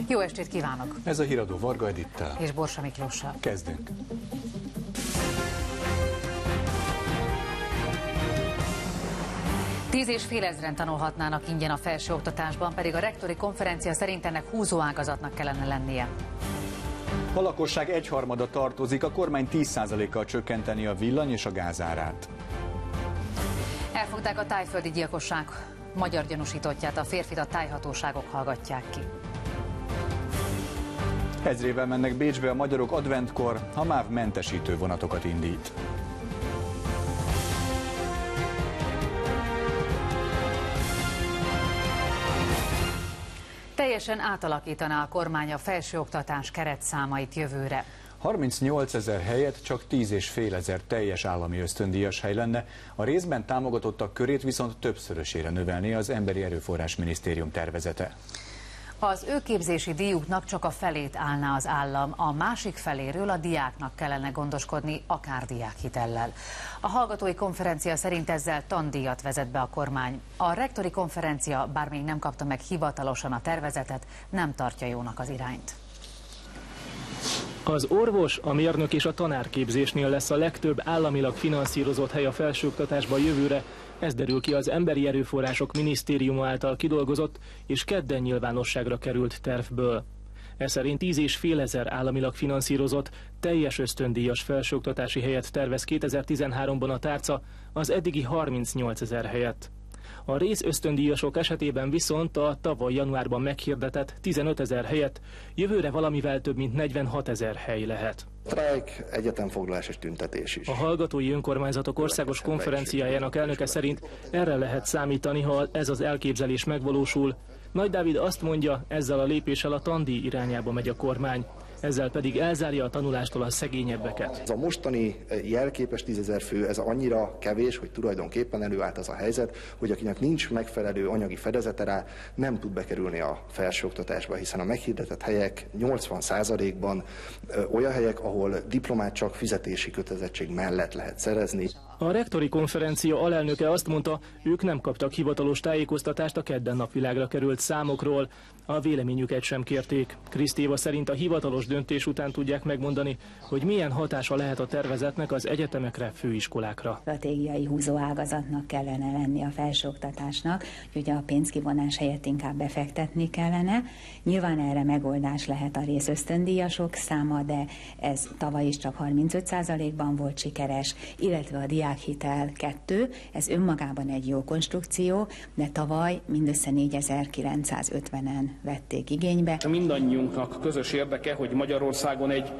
Jó estét kívánok! Ez a híradó Varga Edittel és Borsa Miklóssal. Kezdünk! $10,500 tanulhatnának ingyen a felsőoktatásban, pedig a rektori konferencia szerint ennek húzóágazatnak kellene lennie. A lakosság egyharmada tartozik, a kormány 10%-kal csökkenteni a villany és a gázárát. Elfogták a tájföldi gyilkosság magyar gyanúsítottját, a férfit a tájhatóságok hallgatják ki. Ezrével mennek Bécsbe a magyarok adventkor, a MÁV mentesítő vonatokat indít. Teljesen átalakítaná a kormány a felsőoktatás keretszámait jövőre. 38 000 helyett csak 10,500 teljes állami ösztöndíjas hely lenne, a részben támogatottak körét viszont többszörösére növelné az Emberi Erőforrás Minisztérium tervezete. Az ő képzési díjuknak csak a felét állná az állam, a másik feléről a diáknak kellene gondoskodni, akár diákhitellel. A hallgatói konferencia szerint ezzel tandíjat vezet be a kormány. A rektori konferencia, bár még nem kapta meg hivatalosan a tervezetet, nem tartja jónak az irányt. Az orvos, a mérnök és a tanárképzésnél lesz a legtöbb államilag finanszírozott hely a felsőoktatásban jövőre. Ez derül ki az Emberi Erőforrások Minisztériuma által kidolgozott és kedden nyilvánosságra került tervből. Ez szerint 10,500 államilag finanszírozott, teljes ösztöndíjas felsőoktatási helyet tervez 2013-ban a tárca, az eddigi 38 000 helyett. A rész ösztöndíjasok esetében viszont a tavaly januárban meghirdetett 15 000 helyett jövőre valamivel több mint 46 000 hely lehet. Sztrájk, egyetemfoglalás és tüntetés is. A Hallgatói Önkormányzatok Országos Konferenciájának elnöke szerint erre lehet számítani, ha ez az elképzelés megvalósul. Nagy Dávid azt mondja, ezzel a lépéssel a tandíj irányába megy a kormány. Ezzel pedig elzárja a tanulástól a szegényebbeket. Ez a mostani jelképes 10 000 fő, ez annyira kevés, hogy tulajdonképpen előállt az a helyzet, hogy akinek nincs megfelelő anyagi fedezete rá, nem tud bekerülni a felsőoktatásba, hiszen a meghirdetett helyek 80%-ban olyan helyek, ahol diplomát csak fizetési kötelezettség mellett lehet szerezni. A rektori konferencia alelnöke azt mondta, ők nem kaptak hivatalos tájékoztatást a kedden napvilágra került számokról. A véleményüket sem kérték. Krisztéva szerint a hivatalos döntés után tudják megmondani, hogy milyen hatása lehet a tervezetnek az egyetemekre, főiskolákra. Stratégiai húzóágazatnak kellene lenni a felsőoktatásnak, úgyhogy a pénzkivonás helyett inkább befektetni kellene. Nyilván erre megoldás lehet a részösztöndíjasok száma, de ez tavaly is csak 35%-ban volt sikeres, illetve a diákhitel 2, ez önmagában egy jó konstrukció, de tavaly mindössze 4950-en vették igénybe. Mindannyiunknak közös érdeke, hogy Magyarországon egy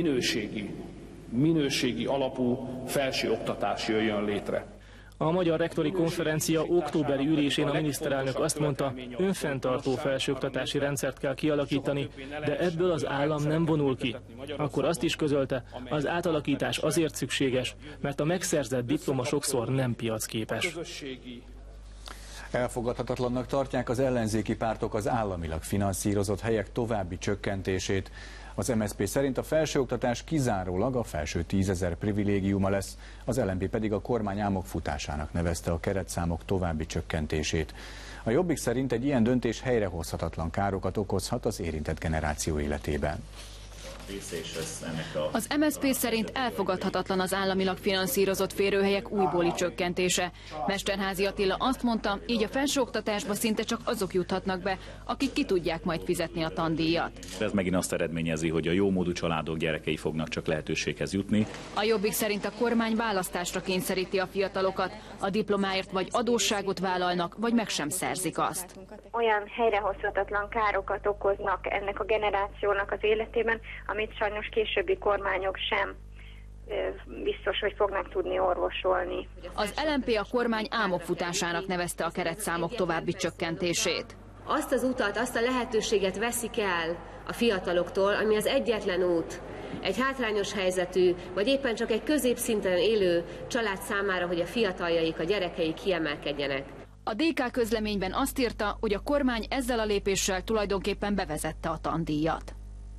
minőségi alapú felsőoktatás jöjjön létre. A Magyar Rektori Konferencia októberi ülésén a miniszterelnök azt mondta, önfenntartó felsőoktatási rendszert kell kialakítani, de ebből az állam nem vonul ki. Akkor azt is közölte, az átalakítás azért szükséges, mert a megszerzett diploma sokszor nem piacképes. Elfogadhatatlannak tartják az ellenzéki pártok az államilag finanszírozott helyek további csökkentését. Az MSZP szerint a felsőoktatás kizárólag a felső 10 000 privilégiuma lesz, az LMP pedig a kormány álmok futásának nevezte a keretszámok további csökkentését. A Jobbik szerint egy ilyen döntés helyrehozhatatlan károkat okozhat az érintett generáció életében. Az MSZP szerint elfogadhatatlan az államilag finanszírozott férőhelyek újbóli csökkentése. Mesterházy Attila azt mondta, így a felsőoktatásba szinte csak azok juthatnak be, akik ki tudják majd fizetni a tandíjat. Ez megint azt eredményezi, hogy a jómódú családok gyerekei fognak csak lehetőséghez jutni. A Jobbik szerint a kormány választásra kényszeríti a fiatalokat, a diplomáért vagy adósságot vállalnak, vagy meg sem szerzik azt. Olyan helyrehozhatatlan károkat okoznak ennek a generációnak az életében, amit sajnos későbbi kormányok sem biztos, hogy fognak tudni orvosolni. Az LMP a kormány álmok futásának nevezte a keretszámok további csökkentését. Azt az utat, azt a lehetőséget veszik el a fiataloktól, ami az egyetlen út egy hátrányos helyzetű, vagy éppen csak egy középszinten élő család számára, hogy a fiataljaik, a gyerekeik kiemelkedjenek. A DK közleményben azt írta, hogy a kormány ezzel a lépéssel tulajdonképpen bevezette a tandíjat.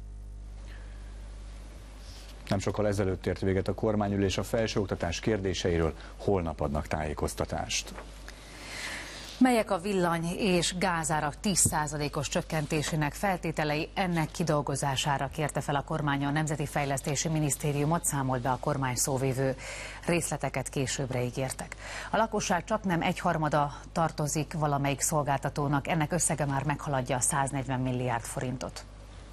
Nem sokkal ezelőtt ért véget a kormányülés, a felsőoktatás kérdéseiről holnap adnak tájékoztatást. Melyek a villany és gázárak 10%-os csökkentésének feltételei, ennek kidolgozására kérte fel a kormány a Nemzeti Fejlesztési Minisztériumot, számolt be a kormány szóvivő. Részleteket későbbre ígértek. A lakosság csaknem 1/3 tartozik valamelyik szolgáltatónak, ennek összege már meghaladja a 140 milliárd forintot.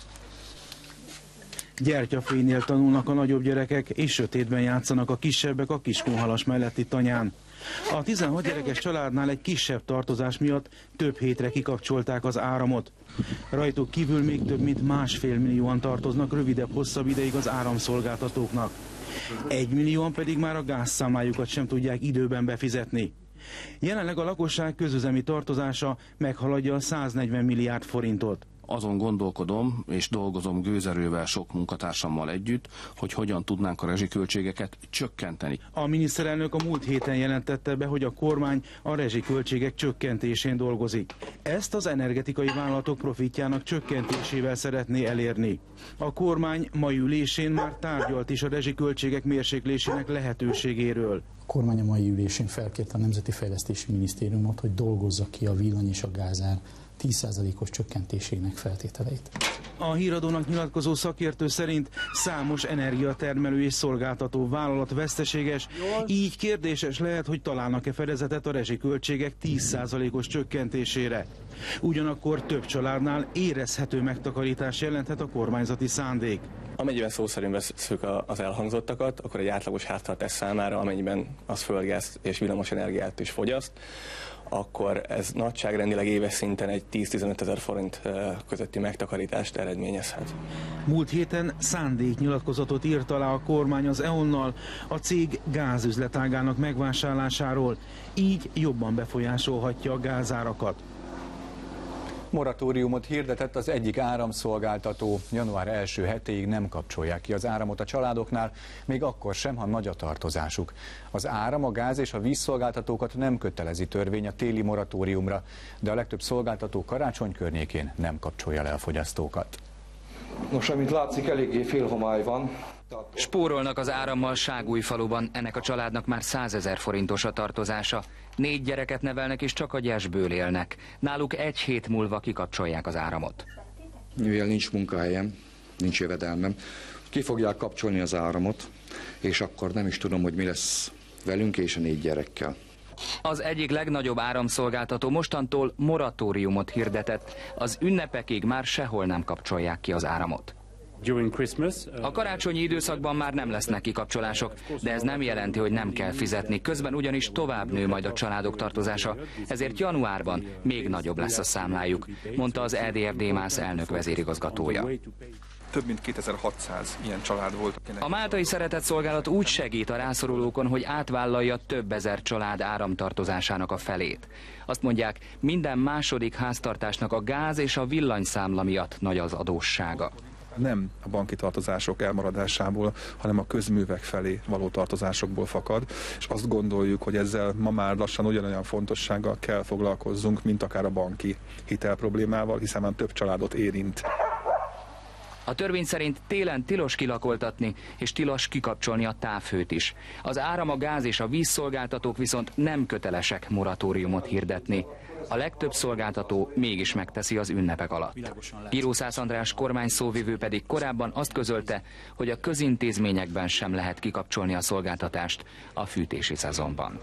Gyertyafénynél tanulnak a nagyobb gyerekek, és sötétben játszanak a kisebbek a Kiskunhalas melletti tanyán. A 16 gyerekes családnál egy kisebb tartozás miatt több hétre kikapcsolták az áramot. Rajtuk kívül még több mint 1,5 millióan tartoznak rövidebb-hosszabb ideig az áramszolgáltatóknak. 1 millióan pedig már a gázszámlájukat sem tudják időben befizetni. Jelenleg a lakosság közüzemi tartozása meghaladja a 140 milliárd forintot. Azon gondolkodom és dolgozom gőzerővel sok munkatársammal együtt, hogy hogyan tudnánk a rezsiköltségeket csökkenteni. A miniszterelnök a múlt héten jelentette be, hogy a kormány a rezsiköltségek csökkentésén dolgozik. Ezt az energetikai vállalatok profitjának csökkentésével szeretné elérni. A kormány mai ülésén már tárgyalt is a rezsiköltségek mérséklésének lehetőségéről. A kormány a mai ülésén felkérte a Nemzeti Fejlesztési Minisztériumot, hogy dolgozza ki a villany és a gázár 10%-os csökkentésének feltételeit. A Híradónak nyilatkozó szakértő szerint számos energiatermelő és szolgáltató vállalat veszteséges, így kérdéses lehet, hogy találnak-e fedezetet a rezsiköltségek 10%-os csökkentésére. Ugyanakkor több családnál érezhető megtakarítás jelenthet a kormányzati szándék. Amennyiben szó szerint vesszük az elhangzottakat, akkor egy átlagos háztartás számára, amennyiben az földgáz és villamos energiát is fogyaszt, akkor ez nagyságrendileg éves szinten egy 10-15 ezer forint közötti megtakarítást eredményezhet. Múlt héten szándéknyilatkozatot írt alá a kormány az EON-nal a cég gázüzletágának megvásárlásáról, így jobban befolyásolhatja a gázárakat. Moratóriumot hirdetett az egyik áramszolgáltató. Január első hetéig nem kapcsolják ki az áramot a családoknál, még akkor sem, ha nagy a tartozásuk. Az áram, a gáz és a vízszolgáltatókat nem kötelezi törvény a téli moratóriumra, de a legtöbb szolgáltató karácsony környékén nem kapcsolja le a fogyasztókat. Nos, amint látszik, eléggé félhomály van. Spórolnak az árammal Ságújfaluban, ennek a családnak már 100 000 forintos a tartozása. 4 gyereket nevelnek és csak a gyesből élnek. Náluk 1 hét múlva kikapcsolják az áramot. Mivel nincs munkahelyem, nincs jövedelmem, ki fogják kapcsolni az áramot, és akkor nem is tudom, hogy mi lesz velünk és a 4 gyerekkel. Az egyik legnagyobb áramszolgáltató mostantól moratóriumot hirdetett. Az ünnepekig már sehol nem kapcsolják ki az áramot. A karácsonyi időszakban már nem lesznek kikapcsolások, de ez nem jelenti, hogy nem kell fizetni. Közben ugyanis tovább nő majd a családok tartozása, ezért januárban még nagyobb lesz a számlájuk, mondta az EDF-DMÁSZ elnök vezérigazgatója. Több mint 2600 ilyen család volt. A Máltai Szeretetszolgálat úgy segít a rászorulókon, hogy átvállalja több ezer család áramtartozásának a felét. Azt mondják, minden második háztartásnak a gáz és a villanyszámla miatt nagy az adóssága. Nem a banki tartozások elmaradásából, hanem a közművek felé való tartozásokból fakad, és azt gondoljuk, hogy ezzel ma már lassan ugyanolyan fontossággal kell foglalkozzunk, mint akár a banki hitel problémával, hiszen már több családot érint. A törvény szerint télen tilos kilakoltatni, és tilos kikapcsolni a távhőt is. Az áram, a gáz és a vízszolgáltatók viszont nem kötelesek moratóriumot hirdetni. A legtöbb szolgáltató mégis megteszi az ünnepek alatt. Író Szász András kormányszóvivő pedig korábban azt közölte, hogy a közintézményekben sem lehet kikapcsolni a szolgáltatást a fűtési szezonban.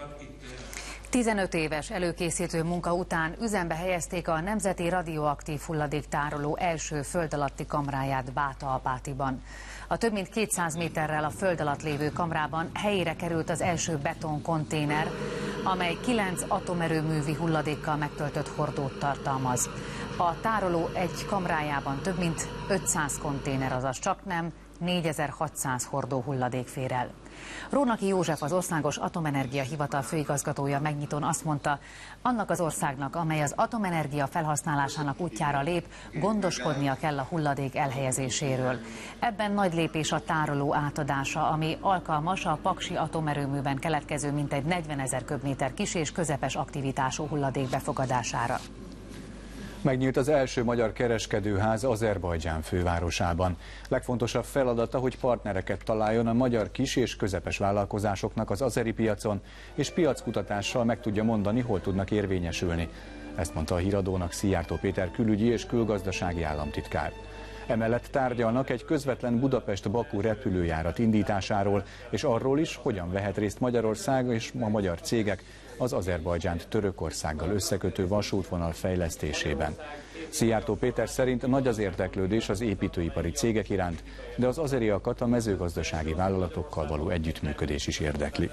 15 éves előkészítő munka után üzembe helyezték a Nemzeti Radioaktív Hulladéktároló első föld alatti kamráját Báta-Apátiban. A több mint 200 méterrel a föld alatt lévő kamrában helyére került az első betonkonténer, amely 9 atomerőművi hulladékkal megtöltött hordót tartalmaz. A tároló egy kamrájában több mint 500 konténer, azaz csaknem 4600 hordó hulladék fér el. Rónaki József, az Országos Atomenergia Hivatal főigazgatója megnyitón azt mondta, annak az országnak, amely az atomenergia felhasználásának útjára lép, gondoskodnia kell a hulladék elhelyezéséről. Ebben nagy lépés a tároló átadása, ami alkalmas a paksi atomerőműben keletkező mintegy 40 000 köbméter kis és közepes aktivitású hulladék befogadására. Megnyílt az első magyar kereskedőház Azerbajdzsán fővárosában. Legfontosabb feladata, hogy partnereket találjon a magyar kis és közepes vállalkozásoknak az azeri piacon, és piackutatással meg tudja mondani, hol tudnak érvényesülni. Ezt mondta a Híradónak Szijjártó Péter külügyi és külgazdasági államtitkár. Emellett tárgyalnak egy közvetlen Budapest-Bakú repülőjárat indításáról, és arról is, hogyan vehet részt Magyarország és a magyar cégek az Azerbajdzsánt Törökországgal összekötő vasútvonal fejlesztésében. Szijjártó Péter szerint nagy az érdeklődés az építőipari cégek iránt, de az azeriakat a mezőgazdasági vállalatokkal való együttműködés is érdekli.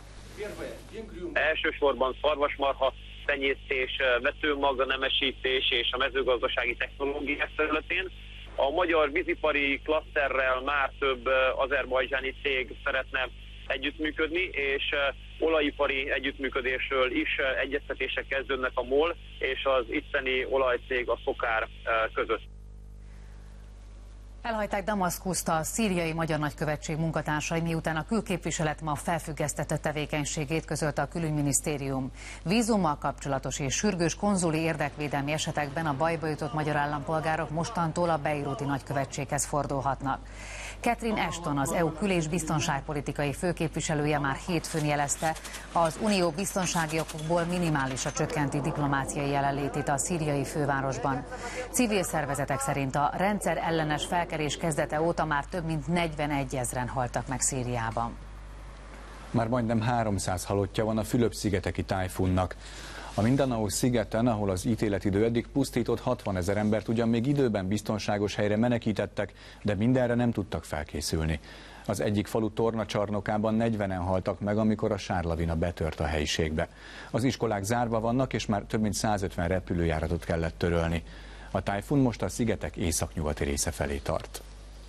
Elsősorban szarvasmarha tenyésztés, vetőmagnemesítés és a mezőgazdasági technológiák területén. A magyar vízipari klaszterrel már több azerbajdzsáni cég szeretne együttműködni, és olajipari együttműködésről is egyeztetések kezdődnek a MOL és az itteni olajcég, a Szokár között. Elhagyták Damaszkuszt a szíriai magyar nagykövetség munkatársai, miután a külképviselet ma felfüggesztette tevékenységét, közölte a külügyminisztérium. Vízummal kapcsolatos és sürgős konzuli érdekvédelmi esetekben a bajba jutott magyar állampolgárok mostantól a beiruti nagykövetséghez fordulhatnak. Catherine Ashton, az EU kül- és biztonságpolitikai főképviselője már hétfőn jelezte, az unió biztonsági okokból minimálisra csökkenti diplomáciai jelenlétét a szíriai fővárosban. Civil szervezetek szerint a rendszer ellenes felkelés kezdete óta már több mint 41 000-en haltak meg Szíriában. Már majdnem 300 halottja van a Fülöp-szigeteki tájfunnak. A Mindanao szigeten, ahol az ítéletidő eddig pusztított 60 000 embert ugyan még időben biztonságos helyre menekítettek, de mindenre nem tudtak felkészülni. Az egyik falu tornacsarnokában 40-en haltak meg, amikor a sárlavina betört a helyiségbe. Az iskolák zárva vannak, és már több mint 150 repülőjáratot kellett törölni. A tájfun most a szigetek északnyugati része felé tart.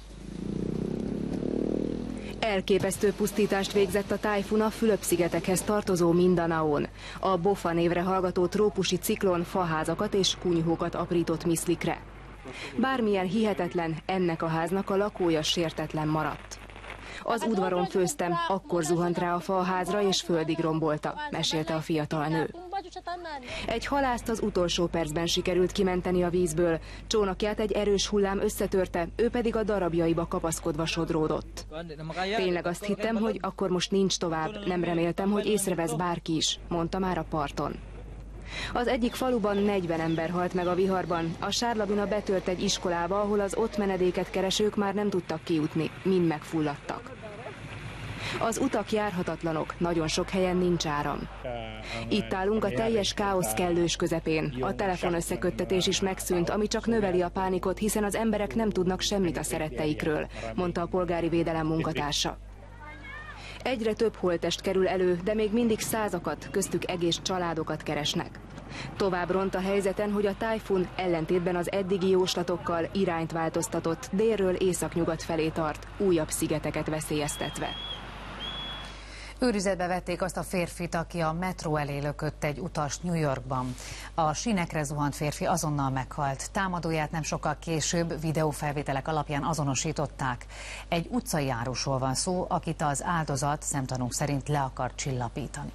Elképesztő pusztítást végzett a tájfun a Fülöp-szigetekhez tartozó Mindanaón. A Bofa névre hallgató trópusi ciklon faházakat és kunyhókat aprított miszlikre. Bármilyen hihetetlen, ennek a háznak a lakója sértetlen maradt. Az udvaron főztem, akkor zuhant rá a fa a házra és földig rombolta, mesélte a fiatal nő. Egy halászt az utolsó percben sikerült kimenteni a vízből, csónakját egy erős hullám összetörte, ő pedig a darabjaiba kapaszkodva sodródott. Tényleg azt hittem, hogy akkor most nincs tovább, nem reméltem, hogy észrevesz bárki is, mondta már a parton. Az egyik faluban 40 ember halt meg a viharban, a sárlavina betört egy iskolába, ahol az ott menedéket keresők már nem tudtak kijutni, mind megfulladtak. Az utak járhatatlanok, nagyon sok helyen nincs áram. Itt állunk a teljes káosz kellős közepén. A telefonösszeköttetés is megszűnt, ami csak növeli a pánikot, hiszen az emberek nem tudnak semmit a szeretteikről, mondta a polgári védelem munkatársa. Egyre több holttest kerül elő, de még mindig százakat, köztük egész családokat keresnek. Tovább ront a helyzeten, hogy a tájfun ellentétben az eddigi jóslatokkal irányt változtatott, délről északnyugat felé tart, újabb szigeteket veszélyeztetve. Őrizetbe vették azt a férfit, aki a metró elé lökött egy utast New Yorkban. A sínekre zuhant férfi azonnal meghalt. Támadóját nem sokkal később videófelvételek alapján azonosították. Egy utcai árusról van szó, akit az áldozat szemtanúk szerint le akart csillapítani.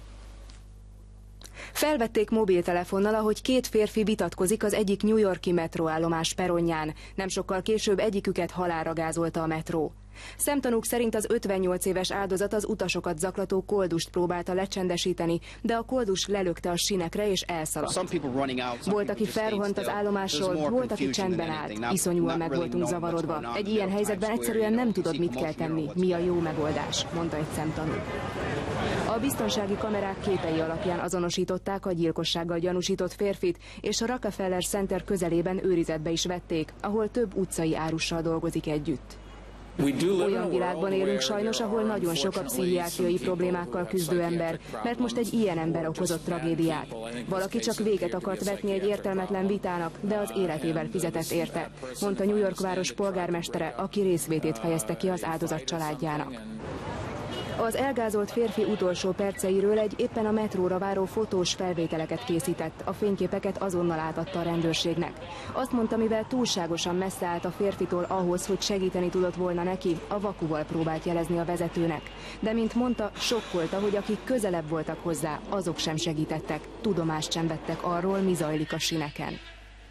Felvették mobiltelefonnal, ahogy két férfi vitatkozik az egyik New York-i metróállomás peronján. Nem sokkal később egyiküket halálra gázolta a metró. Szemtanúk szerint az 58 éves áldozat az utasokat zaklató koldust próbálta lecsendesíteni, de a koldus lelökte a sínekre és elszaladt. Volt, aki felrohant az állomásról, volt, aki csendben állt. Iszonyúan meg voltunk zavarodva. Egy ilyen helyzetben egyszerűen nem tudod, mit kell tenni, mi a jó megoldás, mondta egy szemtanú. A biztonsági kamerák képei alapján azonosították a gyilkossággal gyanúsított férfit, és a Rockefeller Center közelében őrizetbe is vették, ahol több utcai árussal dolgozik együtt. Olyan világban élünk sajnos, ahol nagyon sok a pszichiátriai problémákkal küzdő ember, mert most egy ilyen ember okozott tragédiát. Valaki csak véget akart vetni egy értelmetlen vitának, de az életével fizetett érte, mondta New York város polgármestere, aki részvétét fejezte ki az áldozat családjának. Az elgázolt férfi utolsó perceiről egy éppen a metróra váró fotós felvételeket készített, a fényképeket azonnal átadta a rendőrségnek. Azt mondta, mivel túlságosan messze állt a férfitól ahhoz, hogy segíteni tudott volna neki, a vakuval próbált jelezni a vezetőnek. De mint mondta, sokkolta, hogy akik közelebb voltak hozzá, azok sem segítettek, tudomást sem vettek arról, mi zajlik a síneken.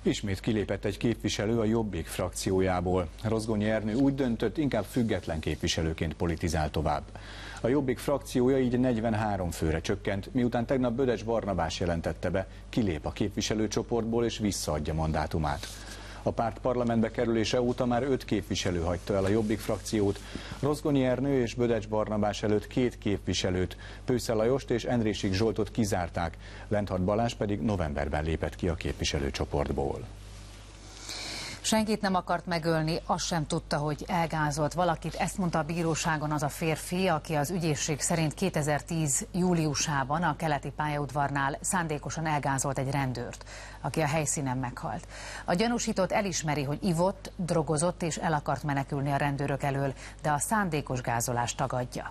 Ismét kilépett egy képviselő a Jobbik frakciójából. Rozgonyi Ernő úgy döntött, inkább független képviselőként politizál tovább. A Jobbik frakciója így 43 főre csökkent, miután tegnap Bödecs Barnabás jelentette be, kilép a képviselőcsoportból és visszaadja mandátumát. A párt parlamentbe kerülése óta már 5 képviselő hagyta el a Jobbik frakciót. Rozgonyi Ernő és Bödecs Barnabás előtt 2 képviselőt, Pősze Lajost és Endrésik Zsoltot kizárták, Lenthard Balázs pedig novemberben lépett ki a képviselőcsoportból. Senkit nem akart megölni, azt sem tudta, hogy elgázolt valakit. Ezt mondta a bíróságon az a férfi, aki az ügyészség szerint 2010. júliusában a keleti pályaudvarnál szándékosan elgázolt egy rendőrt, aki a helyszínen meghalt. A gyanúsított elismeri, hogy ivott, drogozott és el akart menekülni a rendőrök elől, de a szándékos gázolást tagadja.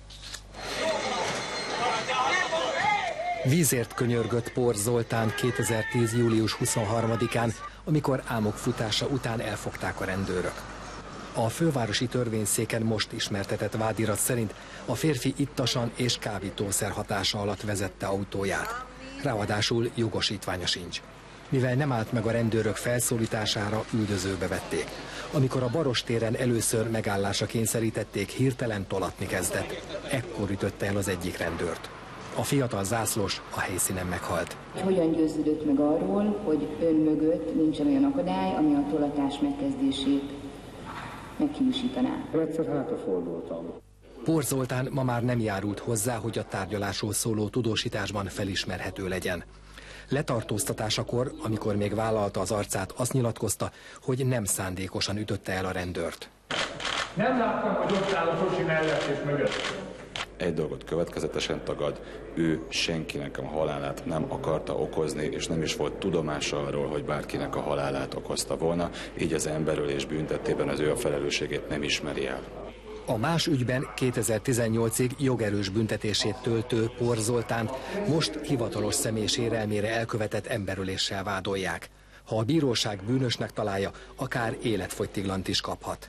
Vízért könyörgött Por Zoltán 2010. július 23-án, amikor álmok futása után elfogták a rendőrök. A fővárosi törvényszéken most ismertetett vádirat szerint a férfi ittasan és kábítószer hatása alatt vezette autóját. Ráadásul jogosítványa sincs. Mivel nem állt meg a rendőrök felszólítására, üldözőbe vették. Amikor a Barostéren először megállásra kényszerítették, hirtelen tolatni kezdett. Ekkor ütötte el az egyik rendőrt. A fiatal zászlós a helyszínen meghalt. Hogyan győződött meg arról, hogy ön mögött nincsen olyan akadály, ami a tolatás megkezdését meghiúsítaná? Egyszer hátrafordultam. Por Zoltán ma már nem járult hozzá, hogy a tárgyalásról szóló tudósításban felismerhető legyen. Letartóztatásakor, amikor még vállalta az arcát, azt nyilatkozta, hogy nem szándékosan ütötte el a rendőrt. Nem láttam, hogy ott áll a kocsi mellett és mögött. Egy dolgot következetesen tagad, ő senkinek a halálát nem akarta okozni, és nem is volt tudomása arról, hogy bárkinek a halálát okozta volna, így az emberölés büntettében az ő a felelősségét nem ismeri el. A más ügyben 2018-ig jogerős büntetését töltő Por Zoltánt most hivatalos személy sérelmére elkövetett emberöléssel vádolják. Ha a bíróság bűnösnek találja, akár életfogytiglant is kaphat.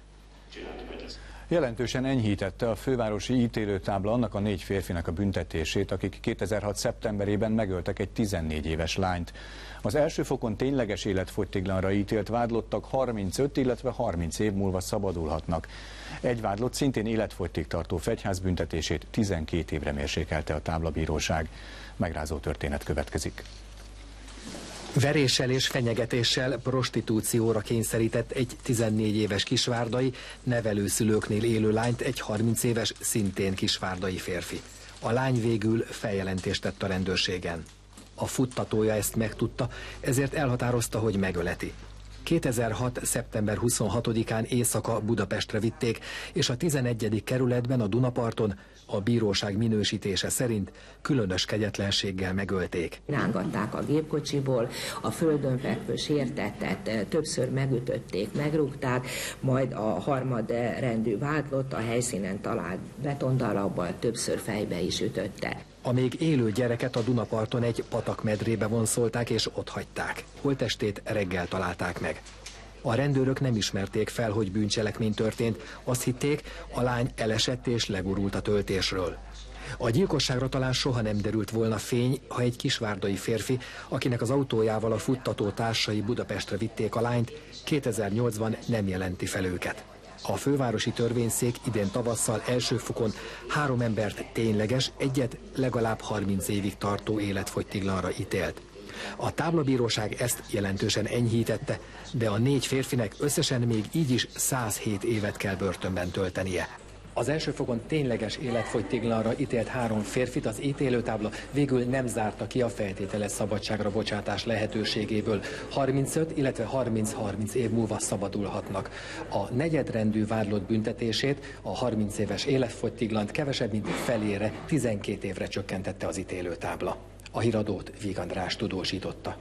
Jelentősen enyhítette a fővárosi ítélőtábla annak a 4 férfinak a büntetését, akik 2006. szeptemberében megöltek egy 14 éves lányt. Az első fokon tényleges életfogytiglanra ítélt vádlottak 35, illetve 30 év múlva szabadulhatnak. Egy vádlott szintén életfogytig tartó fegyházbüntetését 12 évre mérsékelte a táblabíróság. Megrázó történet következik. Veréssel és fenyegetéssel prostitúcióra kényszerített egy 14 éves kisvárdai, nevelőszülőknél élő lányt egy 30 éves, szintén kisvárdai férfi. A lány végül feljelentést tett a rendőrségen. A futtatója ezt megtudta, ezért elhatározta, hogy megöleti. 2006. szeptember 26-án éjszaka Budapestre vitték, és a 11. kerületben a Dunaparton a bíróság minősítése szerint különös kegyetlenséggel megölték. Rángatták a gépkocsiból, a földön fekvő sértettet többször megütötték, megrúgták, majd a harmadrendű vádlott a helyszínen talált betondalabbal többször fejbe is ütötte. A még élő gyereket a Dunaparton egy patakmedrébe vonszolták és ott hagyták. Holttestét reggel találták meg. A rendőrök nem ismerték fel, hogy bűncselekmény történt, azt hitték, a lány elesett és legurult a töltésről. A gyilkosságra talán soha nem derült volna fény, ha egy kisvárdai férfi, akinek az autójával a futtató társai Budapestre vitték a lányt, 2008-ban nem jelenti fel őket. A fővárosi törvényszék idén tavasszal első fokon 3 embert tényleges, egyet legalább 30 évig tartó életfogytiglanra ítélt. A táblabíróság ezt jelentősen enyhítette, de a 4 férfinek összesen még így is 107 évet kell börtönben töltenie. Az első fokon tényleges életfogytiglanra ítélt 3 férfit az ítélőtábla végül nem zárta ki a feltételes szabadságra bocsátás lehetőségéből. 35, illetve 30 év múlva szabadulhatnak. A negyedrendű vádlott büntetését, a 30 éves életfogytiglant kevesebb mint felére, 12 évre csökkentette az ítélőtábla. A híradót Víg András tudósította.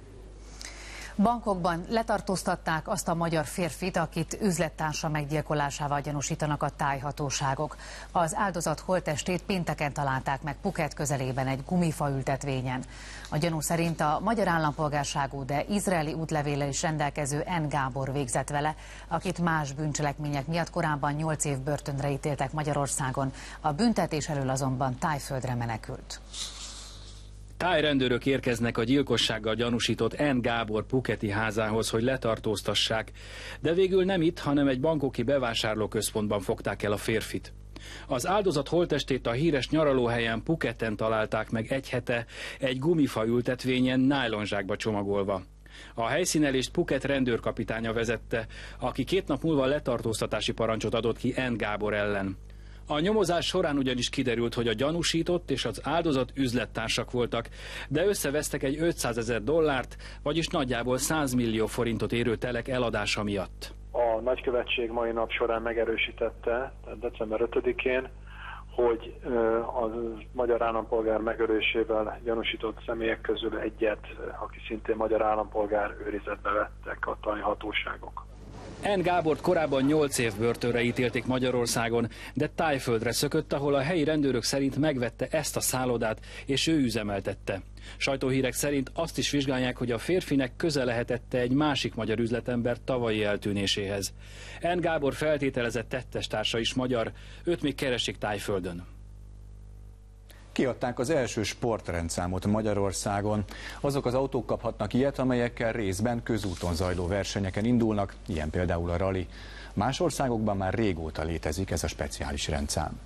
Bangkokban letartóztatták azt a magyar férfit, akit üzlettársa meggyilkolásával gyanúsítanak a thai hatóságok. Az áldozat holttestét pénteken találták meg Phuket közelében egy gumifaültetvényen. A gyanú szerint a magyar állampolgárságú, de izraeli útlevéllel is rendelkező N. Gábor végzett vele, akit más bűncselekmények miatt korábban 8 év börtönre ítéltek Magyarországon. A büntetés elől azonban Thaiföldre menekült. Thai rendőrök érkeznek a gyilkossággal gyanúsított N. Gábor Phuket-i házához, hogy letartóztassák, de végül nem itt, hanem egy bangkoki bevásárlóközpontban fogták el a férfit. Az áldozat holttestét a híres nyaralóhelyen Phuketen találták meg egy hete, egy gumifa ültetvényen nájlonzsákba csomagolva. A helyszínelést Phuket rendőrkapitánya vezette, aki 2 nap múlva letartóztatási parancsot adott ki N. Gábor ellen. A nyomozás során ugyanis kiderült, hogy a gyanúsított és az áldozat üzlettársak voltak, de összevesztek egy $500 000, vagyis nagyjából 100 millió forintot érő telek eladása miatt. A nagykövetség mai nap során megerősítette, december 5-én, hogy a magyar állampolgár megölésével gyanúsított személyek közül egyet, aki szintén magyar állampolgár, őrizetbe vettek a thai hatóságok. N. Gábort korábban 8 év börtönre ítélték Magyarországon, de Thaiföldre szökött, ahol a helyi rendőrök szerint megvette ezt a szállodát, és ő üzemeltette. Sajtóhírek szerint azt is vizsgálják, hogy a férfinek köze lehetette egy másik magyar üzletember tavalyi eltűnéséhez. N. Gábor feltételezett tettestársa is magyar, őt még keresik Thaiföldön. Kiadták az első sportrendszámot Magyarországon. Azok az autók kaphatnak ilyet, amelyekkel részben közúton zajló versenyeken indulnak, ilyen például a rali. Más országokban már régóta létezik ez a speciális rendszám.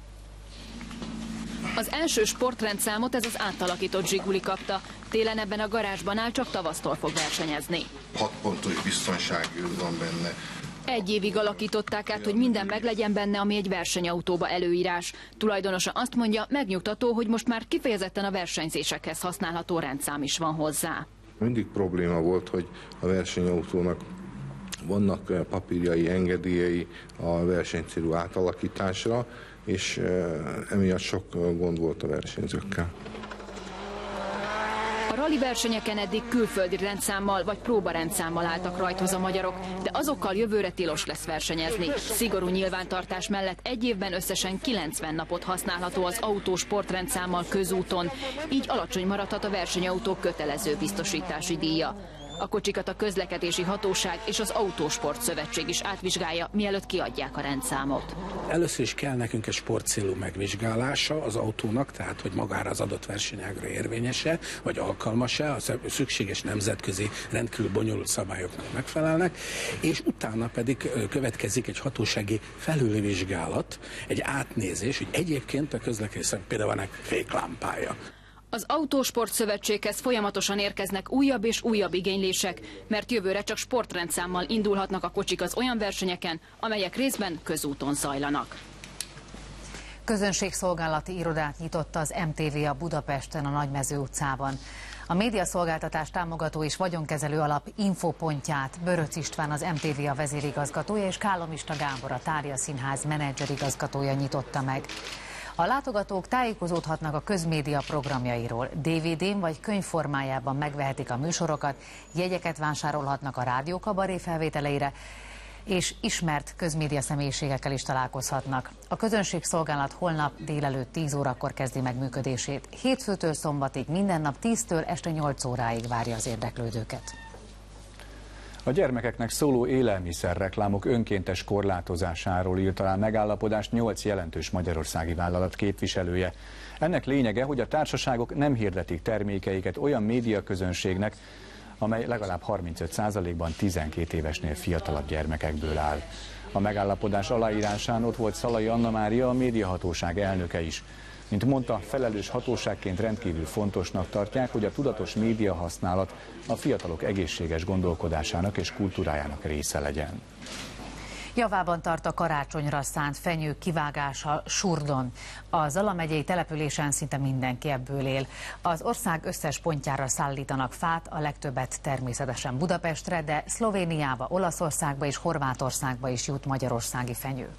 Az első sportrendszámot ez az átalakított Zsiguli kapta. Télen ebben a garázsban áll, csak tavasztól fog versenyezni. 6 pontos biztonsági űr van benne. 1 évig alakították át, hogy minden meglegyen benne, ami egy versenyautóba előírás. Tulajdonosa azt mondja, megnyugtató, hogy most már kifejezetten a versenyzésekhez használható rendszám is van hozzá. Mindig probléma volt, hogy a versenyautónak vannak papírjai, engedélyei a versenycélú átalakításra, és emiatt sok gond volt a versenyzőkkel. A rali versenyeken eddig külföldi rendszámmal vagy próbarendszámmal álltak rajthoz a magyarok, de azokkal jövőre tilos lesz versenyezni. Szigorú nyilvántartás mellett egy évben összesen 90 napot használható az autó sportrendszámmal közúton, így alacsony maradhat a versenyautók kötelező biztosítási díja. A kocsikat a közlekedési hatóság és az Autósport Szövetség is átvizsgálja, mielőtt kiadják a rendszámot. Először is kell nekünk egy sportcélú megvizsgálása az autónak, tehát hogy magára az adott versenyágra érvényese, vagy alkalmas-e, a szükséges nemzetközi rendkívül bonyolult szabályoknak megfelelnek, és utána pedig következik egy hatósági felülvizsgálat, egy átnézés, hogy egyébként a közlekedésben például van egy féklámpája. Az Autósport Szövetséghez folyamatosan érkeznek újabb és újabb igénylések, mert jövőre csak sportrendszámmal indulhatnak a kocsik az olyan versenyeken, amelyek részben közúton zajlanak. Közönségszolgálati irodát nyitott az MTV a Budapesten, a Nagymező utcában. A médiaszolgáltatás támogató és vagyonkezelő alap infopontját Böröc István, az MTV a vezérigazgatója, és Kálomista Gábor, a Thália Színház menedzserigazgatója nyitotta meg. A látogatók tájékozódhatnak a közmédia programjairól, DVD-n vagy könyv formájában megvehetik a műsorokat, jegyeket vásárolhatnak a rádiókabaré felvételeire, és ismert közmédia személyiségekkel is találkozhatnak. A közönségszolgálat holnap délelőtt 10 órakor kezdi meg működését. Hétfőtől szombatig minden nap 10-től este 8 óráig várja az érdeklődőket. A gyermekeknek szóló élelmiszerreklámok önkéntes korlátozásáról írt alá megállapodást 8 jelentős magyarországi vállalat képviselője. Ennek lényege, hogy a társaságok nem hirdetik termékeiket olyan médiaközönségnek, amely legalább 35%-ban 12 évesnél fiatalabb gyermekekből áll. A megállapodás aláírásán ott volt Szalai Anna Mária, a médiahatóság elnöke is. Mint mondta, felelős hatóságként rendkívül fontosnak tartják, hogy a tudatos médiahasználat a fiatalok egészséges gondolkodásának és kultúrájának része legyen. Javában tart a karácsonyra szánt fenyők kivágása Surdon. A Zala megyei településen szinte mindenki ebből él. Az ország összes pontjára szállítanak fát, a legtöbbet természetesen Budapestre, de Szlovéniába, Olaszországba és Horvátországba is jut magyarországi fenyő.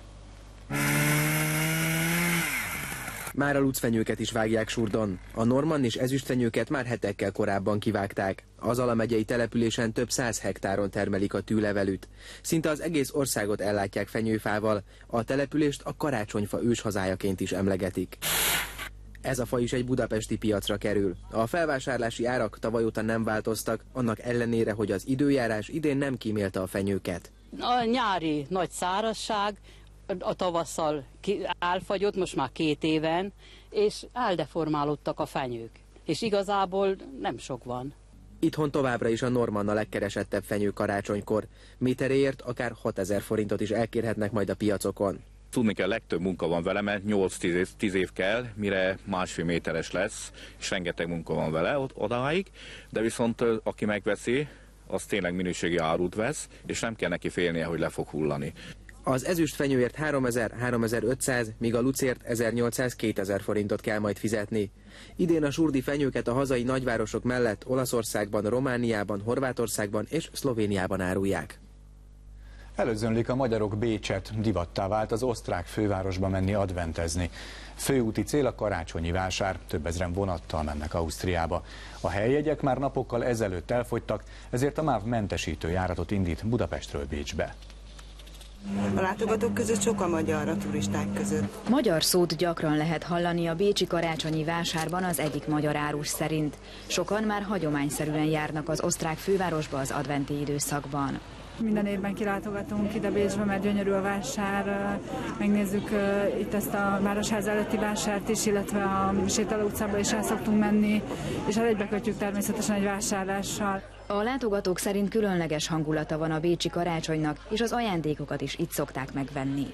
Már a lucfenyőket is vágják Surdon. A normann és ezüstfenyőket már hetekkel korábban kivágták. Az Zala megyei településen több 100 hektáron termelik a tűlevelűt. Szinte az egész országot ellátják fenyőfával. A települést a karácsonyfa őshazájaként is emlegetik. Ez a fa is egy budapesti piacra kerül. A felvásárlási árak tavaly óta nem változtak, annak ellenére, hogy az időjárás idén nem kímélte a fenyőket. A nyári nagy szárazság, a tavasszal elfagyott, most már 2 éven, és eldeformálódtak a fenyők. és igazából nem sok van. Itthon továbbra is a Normann a legkeresettebb fenyő karácsonykor. Méteréért akár 6000 forintot is elkérhetnek majd a piacokon. Tudni kell, legtöbb munka van vele, mert 8-10 év kell, mire 1,5 méteres lesz, és rengeteg munka van vele odáig, de viszont aki megveszi, az tényleg minőségi árut vesz, és nem kell neki félnie, hogy le fog hullani. Az ezüstfenyőért 3000-3500, míg a lucért 1800-2000 forintot kell majd fizetni. Idén a surdi fenyőket a hazai nagyvárosok mellett Olaszországban, Romániában, Horvátországban és Szlovéniában árulják. Előzönlik a magyarok Bécset, divattá vált az osztrák fővárosba menni adventezni. Főúti cél a karácsonyi vásár, több ezren vonattal mennek Ausztriába. A helyjegyek már napokkal ezelőtt elfogytak, ezért a MÁV mentesítő járatot indít Budapestről Bécsbe. A látogatók között sok a magyar a turisták között. Magyar szót gyakran lehet hallani a bécsi karácsonyi vásárban az egyik magyar árus szerint. Sokan már hagyományszerűen járnak az osztrák fővárosba az adventi időszakban. Minden évben kilátogatunk ide Bécsbe, mert gyönyörű a vásár, megnézzük itt ezt a Városház előtti vásárt is, illetve a Sétáló utcába is el szoktunk menni, és egybekötjük természetesen egy vásárlással. A látogatók szerint különleges hangulata van a bécsi karácsonynak, és az ajándékokat is itt szokták megvenni.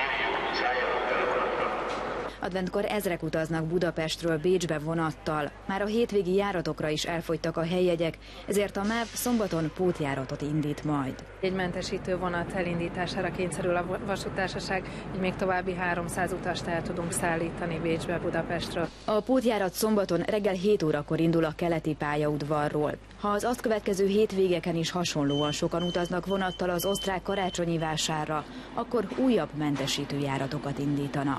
Adventkor ezrek utaznak Budapestről Bécsbe vonattal. Már a hétvégi járatokra is elfogytak a helyjegyek, ezért a MÁV szombaton pótjáratot indít majd. Egy mentesítő vonat elindítására kényszerül a vasúttársaság, így még további 300 utast el tudunk szállítani Bécsbe Budapestről. A pótjárat szombaton reggel 7 órakor indul a keleti pályaudvarról. Ha az azt következő hétvégeken is hasonlóan sokan utaznak vonattal az osztrák karácsonyi vásárra, akkor újabb mentesítő járatokat indítanak.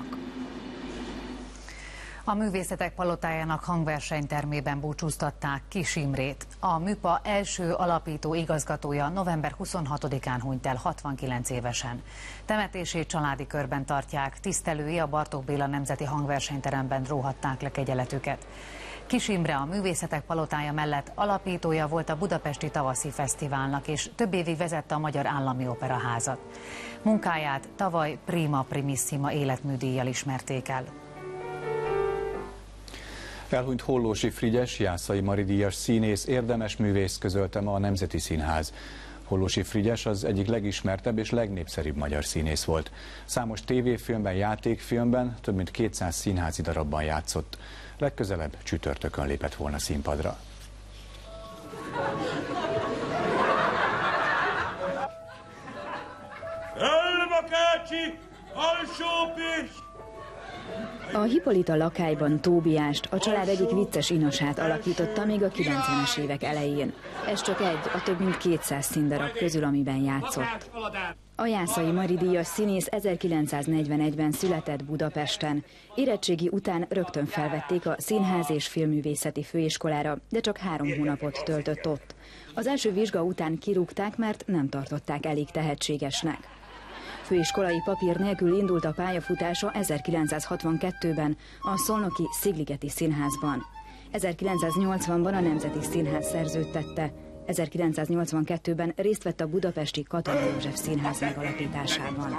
A Művészetek Palotájának hangversenytermében búcsúztatták Kis Imrét. A MÜPA első alapító igazgatója november 26-án hunyt el 69 évesen. Temetését családi körben tartják, tisztelői a Bartók Béla Nemzeti Hangversenyteremben róhatták le kegyeletüket. Kis Imre a Művészetek Palotája mellett alapítója volt a Budapesti Tavaszi Fesztiválnak, és több évig vezette a Magyar Állami Operaházat. Munkáját tavaly Prima Primissima életműdíjjal ismerték el. Elhunyt Hollósy Frigyes, Jászai Mari díjas színész, érdemes művész, közölte ma a Nemzeti Színház. Hollósy Frigyes az egyik legismertebb és legnépszerűbb magyar színész volt. Számos tévéfilmben, játékfilmben, több mint 200 színházi darabban játszott. Legközelebb csütörtökön lépett volna színpadra. Elmakácsi, alsópés! A Hippolyta lakályban Tóbiást, a család egyik vicces inosát alakította még a 90-es évek elején. Ez csak egy a több mint 200 színdarab közül, amiben játszott. A Jászai Mari díjas színész 1941-ben született Budapesten. Érettségi után rögtön felvették a Színház és Filmművészeti Főiskolára, de csak 3 hónapot töltött ott. Az első vizsga után kirúgták, mert nem tartották elég tehetségesnek. Főiskolai papír nélkül indult a pályafutása 1962-ben a szolnoki Szigligeti Színházban. 1980-ban a Nemzeti Színház szerződtette. 1982-ben részt vett a budapesti Katona József Színház megalapításában.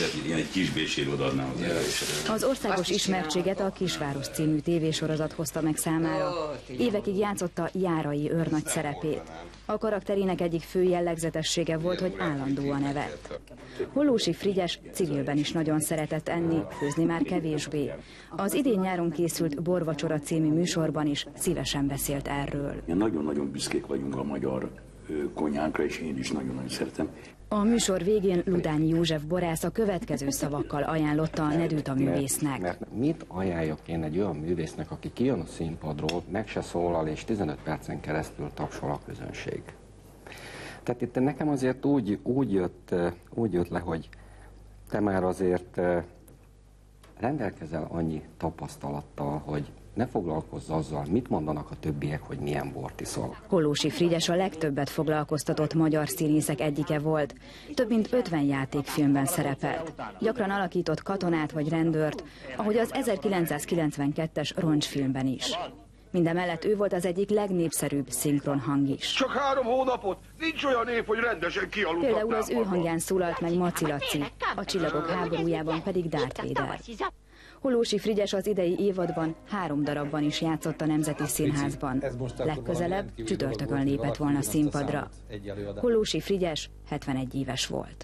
Az országos ismertséget a Kisváros című tévésorozat hozta meg számára. Évekig játszotta Járai őrnagy szerepét. A karakterének egyik fő jellegzetessége volt, hogy állandóan evett. Hollósy Frigyes civilben is nagyon szeretett enni, főzni már kevésbé. Az idén nyáron készült Borvacsora című műsorban is szívesen beszélt erről. Nagyon-nagyon büszkék vagyunk a magyar konyhánkra, és én is nagyon-nagyon szeretem. A műsor végén Ludányi József borász a következő szavakkal ajánlotta a nedűt a művésznek. Mert mit ajánljak én egy olyan művésznek, aki kijön a színpadról, meg se szólal, és 15 percen keresztül tapsol a közönség. Tehát itt nekem azért úgy jött le, hogy te már azért rendelkezel annyi tapasztalattal, hogy ne foglalkozz azzal, mit mondanak a többiek, hogy milyen bort iszol. Hollósy Frigyes a legtöbbet foglalkoztatott magyar színészek egyike volt. Több mint 50 játékfilmben szerepelt. Gyakran alakított katonát vagy rendőrt, ahogy az 1992-es Roncsfilmben is. Mindemellett ő volt az egyik legnépszerűbb szinkronhang is. Csak 3 hónapot, nincs olyan év, hogy rendesen kialudhatnám. Például az ő hangján szólalt meg Maci Laci, a Csillagok háborújában pedig Darth Vader. Hollósy Frigyes az idei évadban 3 darabban is játszott a Nemzeti Színházban. Legközelebb csütörtökön lépett volna színpadra. Hollósy Frigyes 71 éves volt.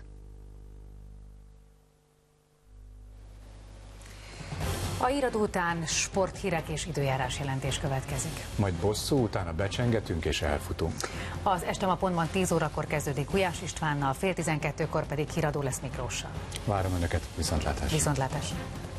A híradó után sporthírek és időjárás jelentés következik. Majd bosszú, utána becsengetünk és elfutunk. Az Estema.pontban 10 órakor kezdődik Gulyás Istvánnal, fél 12-kor pedig híradó lesz Miklóssal. Várom Önöket, viszontlátásra! Viszontlátásra!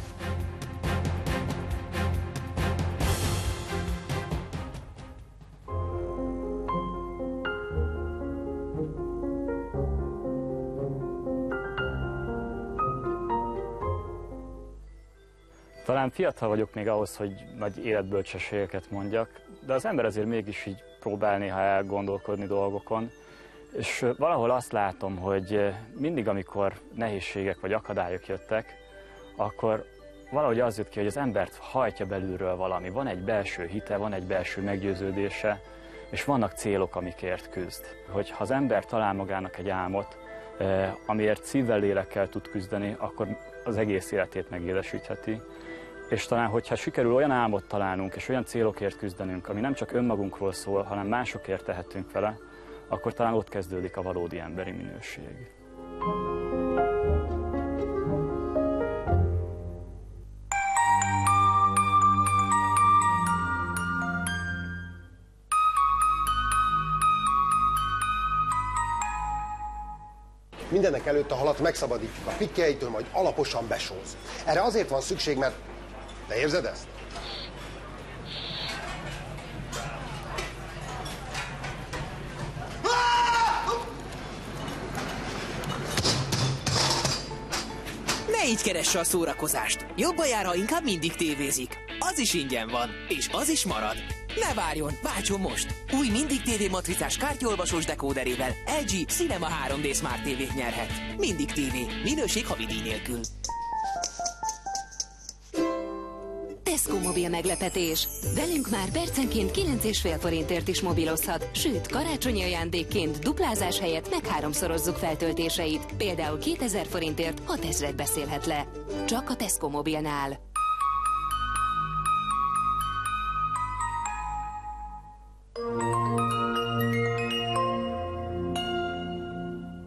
Talán fiatal vagyok még ahhoz, hogy nagy életbölcsességeket mondjak, de az ember azért mégis így próbál néha elgondolkodni dolgokon, és valahol azt látom, hogy mindig, amikor nehézségek vagy akadályok jöttek, akkor valahogy az jött ki, hogy az embert hajtja belülről valami. Van egy belső hite, van egy belső meggyőződése, és vannak célok, amikért küzd. Hogyha az ember talál magának egy álmot, amiért szívvel, lélekkel tud küzdeni, akkor az egész életét megélesítheti. És talán, hogyha sikerül olyan álmot találnunk, és olyan célokért küzdenünk, ami nem csak önmagunkról szól, hanem másokért tehetünk vele, akkor talán ott kezdődik a valódi emberi minőség. Mindenek előtt a halat megszabadítjuk a pikkjeitől, majd alaposan besóz. Erre azért van szükség, mert... De érzed ezt? Ne így keresse a szórakozást. Jobban jár, ha inkább Mindig tévézik. Az is ingyen van, és az is marad. Ne várjon, váltson most! Új Mindig TV matricás kártyaolvasós dekóderével LG Cinema 3D Smart TV-t nyerhet. Mindig TV. Minőség havidíj nélkül. Tesco mobil meglepetés. Velünk már percenként 9,5 forintért is mobilozhat, sőt, karácsonyi ajándékként duplázás helyett meg 3-szorozzuk feltöltéseit. Például 2000 forintért 6000-et beszélhet le. Csak a Tesco mobilnál.